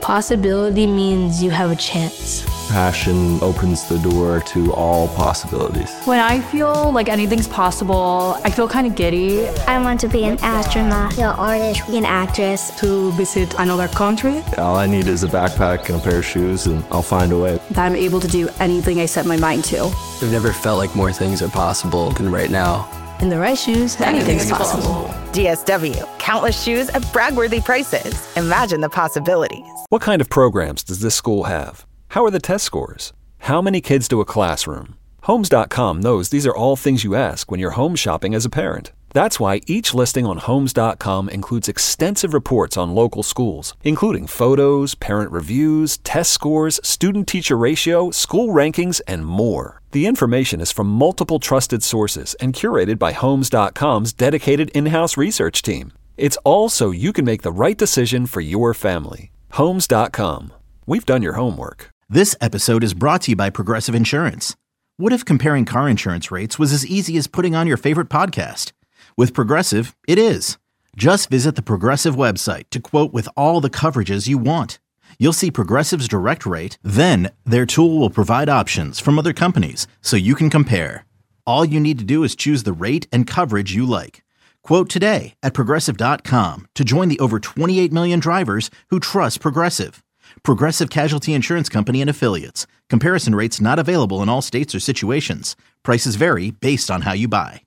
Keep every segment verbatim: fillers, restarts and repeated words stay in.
Possibility means you have a chance. Passion opens the door to all possibilities. When I feel like anything's possible, I feel kind of giddy. I want to be an astronaut, an artist, an actress. To visit another country. All I need is a backpack and a pair of shoes, and I'll find a way. That I'm able to do anything I set my mind to. I've never felt like more things are possible than right now. In the right shoes, anything's, anything's possible. possible. D S W. Countless shoes at brag-worthy prices. Imagine the possibilities. What kind of programs does this school have? How are the test scores? How many kids do a classroom? Homes dot com knows these are all things you ask when you're home shopping as a parent. That's why each listing on Homes dot com includes extensive reports on local schools, including photos, parent reviews, test scores, student-teacher ratio, school rankings, and more. The information is from multiple trusted sources and curated by Homes dot com's dedicated in-house research team. It's all so you can make the right decision for your family. Homes dot com. We've done your homework. This episode is brought to you by Progressive Insurance. What if comparing car insurance rates was as easy as putting on your favorite podcast? With Progressive, it is. Just visit the Progressive website to quote with all the coverages you want. You'll see Progressive's direct rate, then their tool will provide options from other companies so you can compare. All you need to do is choose the rate and coverage you like. Quote today at Progressive dot com to join the over twenty-eight million drivers who trust Progressive. Progressive Casualty Insurance Company and Affiliates. Comparison rates not available in all states or situations. Prices vary based on how you buy.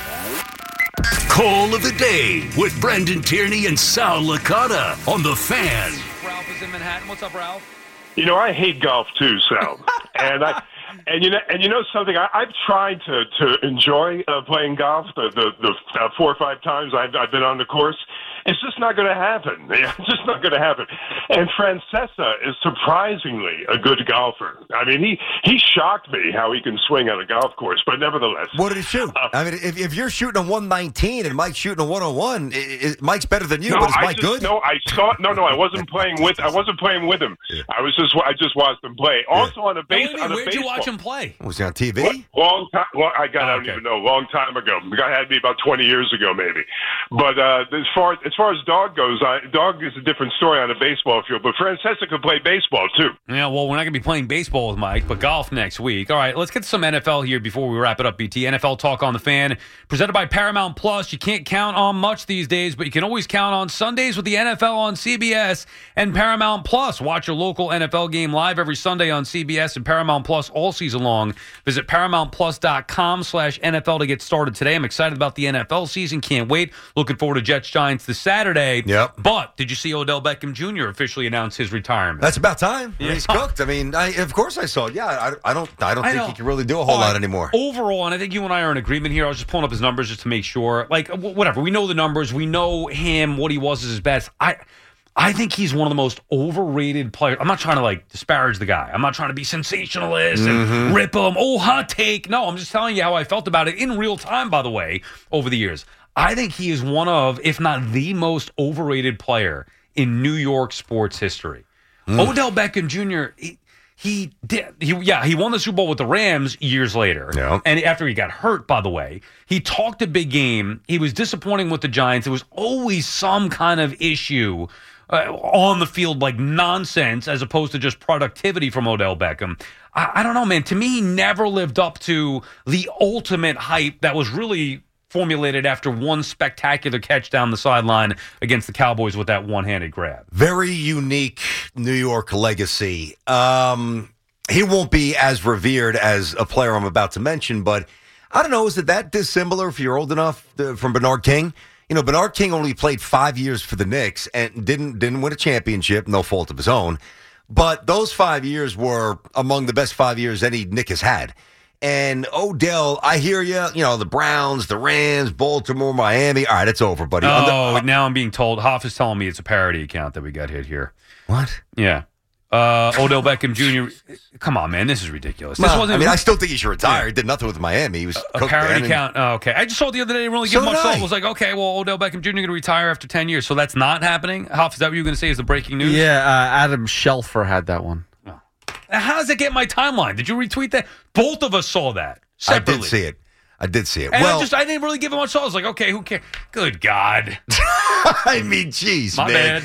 Call of the day with Brendan Tierney and Sal Licata on The Fan. Ralph is in Manhattan. What's up, Ralph? You know, I hate golf too, Sal. and I, and you know, and you know something. I, I've tried to to enjoy uh, playing golf. The the, the uh, four or five times I've I've been on the course. It's just not going to happen. It's just not going to happen. And Francesa is surprisingly a good golfer. I mean, he, he shocked me how he can swing on a golf course, but nevertheless. What did he shoot? Uh, I mean, if, if you're shooting a one nineteen and Mike's shooting a one oh one, it, it, Mike's better than you, no, but is I Mike just, good? No, I saw. No, no, I wasn't playing with. I wasn't playing with him. Yeah. I was just. I just watched him play. Also yeah. on a base. No, on a where'd baseball. you watch him play? Was he on T V? What? Long time. Well, I got. Oh, I don't okay. even know. Long time ago. The guy had me about twenty years ago, maybe. But uh, as far as far as dog goes, I. Dog is a different story on a baseball field, but Francesa could play baseball too. Yeah, well, we're not going to be playing baseball with Mike, but golf next week. All right, let's get some N F L here before we wrap it up, B T. N F L Talk on the Fan, presented by Paramount Plus. You can't count on much these days, but you can always count on Sundays with the N F L on C B S and Paramount Plus. Watch your local N F L game live every Sunday on C B S and Paramount Plus all season long. Visit ParamountPlus.com slash NFL to get started today. I'm excited about the N F L season. Can't wait. Looking forward to Jets-Giants this Saturday. Yep. But did you see Odell Beckham Junior officially announced his retirement? That's about time. Yeah. He's cooked. I mean, I, of course I saw it. Yeah, I, I don't I don't I think know. he can really do a whole All lot right. anymore. Overall, and I think you and I are in agreement here, I was just pulling up his numbers just to make sure. Like, w- whatever. We know the numbers. We know him, what he was as his best. I I think he's one of the most overrated players. I'm not trying to, like, disparage the guy. I'm not trying to be sensationalist Mm-hmm. and rip him. Oh, hot take. No, I'm just telling you how I felt about it in real time, by the way, over the years. I think he is one of, if not the most overrated player in New York sports history. Mm. Odell Beckham Junior, he, he did, he, yeah, he won the Super Bowl with the Rams years later. Yeah. And after he got hurt, by the way, he talked a big game. He was disappointing with the Giants. There was always some kind of issue uh, on the field, like nonsense, as opposed to just productivity from Odell Beckham. I, I don't know, man. To me, he never lived up to the ultimate hype that was really formulated after one spectacular catch down the sideline against the Cowboys with that one-handed grab. Very unique New York legacy. Um, he won't be as revered as a player I'm about to mention, but I don't know, is it that dissimilar if you're old enough to, from Bernard King? You know, Bernard King only played five years for the Knicks and didn't didn't win a championship, no fault of his own. But those five years were among the best five years any Knick has had. And Odell, I hear you, you know, the Browns, the Rams, Baltimore, Miami. All right, it's over, buddy. Oh, the, uh, now I'm being told. Hoff is telling me it's a parody account that we got hit here. What? Yeah. Uh, Odell Beckham Junior Come on, man. This is ridiculous. This well, wasn't I mean, even, I still think he should retire. Yeah. He did nothing with Miami. He was a parody account. Oh, okay. I just saw it the other day. I didn't really so give much thought. I. I was like, okay, well, Odell Beckham Junior going to retire after ten years. So that's not happening? Hoff, is that what you were going to say is the breaking news? Yeah, uh, Adam Shelfer had that one. Oh. How does it get my timeline? Did you retweet that? Both of us saw that. Separately. I did see it. I did see it. And well, I just I didn't really give it much thought. I was like, okay, who cares? Good God. I mean, geez, My man. bad.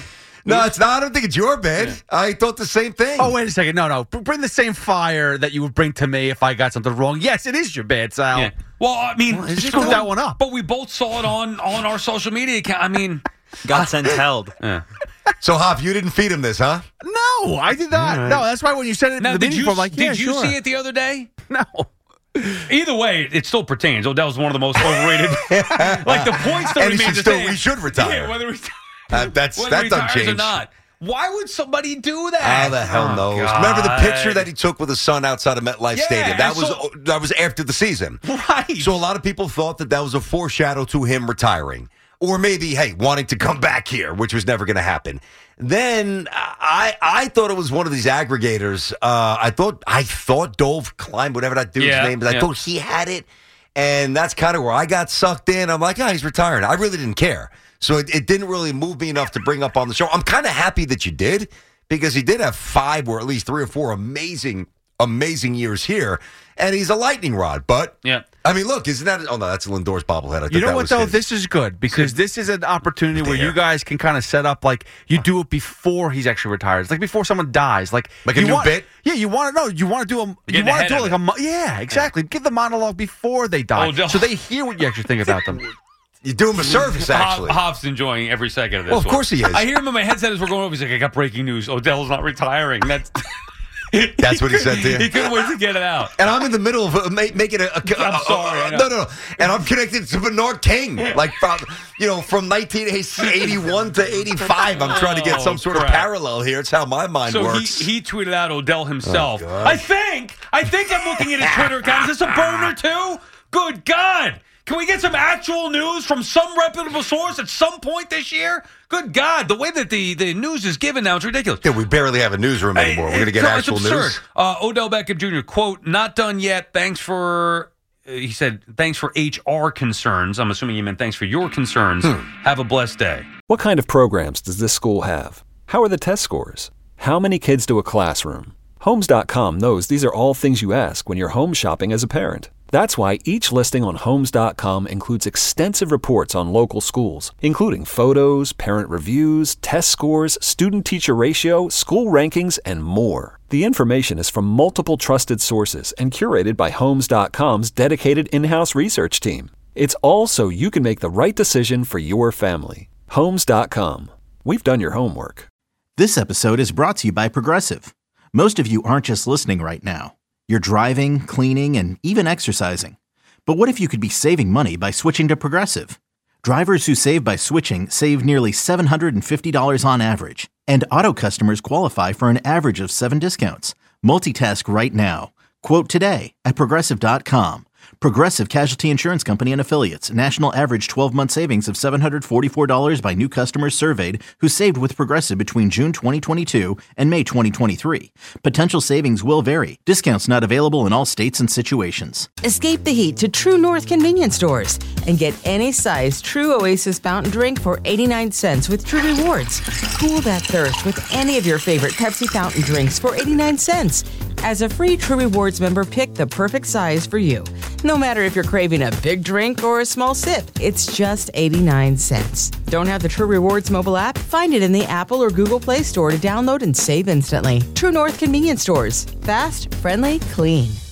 No, it's not. I don't think it's your bed. Yeah. I thought the same thing. Oh, wait a second. No, no. Bring the same fire that you would bring to me if I got something wrong. Yes, it is your bed, Sal. Yeah. Well, I mean, well, just screw that one up. But we both saw it on, on our social media account. I mean, got sent held. Yeah. So, Hop, you didn't feed him this, huh? No, I did not. Right. No, that's why when you said it in now, the did beginning, you, I'm like, yeah, did you sure. see it the other day? No. Either way, it still pertains. Odell's one of the most overrated. Like the point still and remains he should the still, same. We should retire. Yeah, whether he, uh, that's whether that he doesn't retires change or not. Why would somebody do that? How the hell oh, knows? God. Remember the picture that he took with his son outside of MetLife yeah, Stadium? That was so, that was after the season. Right. So a lot of people thought that that was a foreshadow to him retiring. Or maybe, hey, wanting to come back here, which was never going to happen. Then I I thought it was one of these aggregators. Uh, I thought I thought Dove Klein, whatever that dude's yeah, name is, I yeah. thought he had it. And that's kind of where I got sucked in. I'm like, oh, he's retiring. I really didn't care. So it, it didn't really move me enough to bring up on the show. I'm kind of happy that you did, because he did have five or at least three or four amazing, amazing years here. And he's a lightning rod. But, yeah. I mean, look, isn't that? Oh, no, that's Lindor's bobblehead. I thought You know that what, was though? his. This is good, because this is an opportunity where you guys can kind of set up, like, you do it before he's actually retired. It's like before someone dies. Like, Like a you new want, bit? Yeah, you want to know. You want to do a, you want to do it like a, mo- yeah, exactly. Give the monologue before they die. Odell. So they hear what you actually think about them. You do him a service, actually. Hoff's enjoying every second of this. Well, of one. course he is. I hear him in my headset as we're going over. He's like, I got breaking news. Odell's not retiring. That's That's what he said to you? He couldn't wait to get it out. And I'm in the middle of uh, ma- making a, a, a I'm sorry. a, a, no, no, no. And I'm connected to Bernard King. Like, from, you know, from nineteen eighty-one to eighty-five, I'm trying to get some sort oh, crap. of parallel here. It's how my mind so works. he, he tweeted out Odell himself. Oh, God. I think, I think I'm looking at his Twitter account. Is this a burner too? Good God. Can we get some actual news from some reputable source at some point this year? Good God, the way that the, the news is given now, it's ridiculous. Yeah, we barely have a newsroom anymore. We're going to get no, actual it's absurd. news. Uh, Odell Beckham Junior, quote, not done yet. Thanks for, uh, he said, thanks for H R concerns. I'm assuming he meant thanks for your concerns. Hmm. Have a blessed day. What kind of programs does this school have? How are the test scores? How many kids do a classroom? Homes dot com knows these are all things you ask when you're home shopping as a parent. That's why each listing on Homes dot com includes extensive reports on local schools, including photos, parent reviews, test scores, student-teacher ratio, school rankings, and more. The information is from multiple trusted sources and curated by Homes dot com's dedicated in-house research team. It's all so you can make the right decision for your family. Homes dot com. We've done your homework. This episode is brought to you by Progressive. Most of you aren't just listening right now. You're driving, cleaning, and even exercising. But what if you could be saving money by switching to Progressive? Drivers who save by switching save nearly seven hundred fifty dollars on average. And auto customers qualify for an average of seven discounts. Multitask right now. Quote today at Progressive dot com. Progressive Casualty Insurance Company and Affiliates. National average twelve-month savings of seven hundred forty-four dollars by new customers surveyed who saved with Progressive between June twenty twenty-two and May twenty twenty-three. Potential savings will vary. Discounts not available in all states and situations. Escape the heat to True North convenience stores and get any size True Oasis fountain drink for eighty-nine cents with True Rewards. Cool that thirst with any of your favorite Pepsi fountain drinks for eighty-nine cents. As a free True Rewards member, pick the perfect size for you. No matter if you're craving a big drink or a small sip, it's just eighty-nine cents. Don't have the True Rewards mobile app? Find it in the Apple or Google Play Store to download and save instantly. True North convenience stores. Fast, friendly, clean.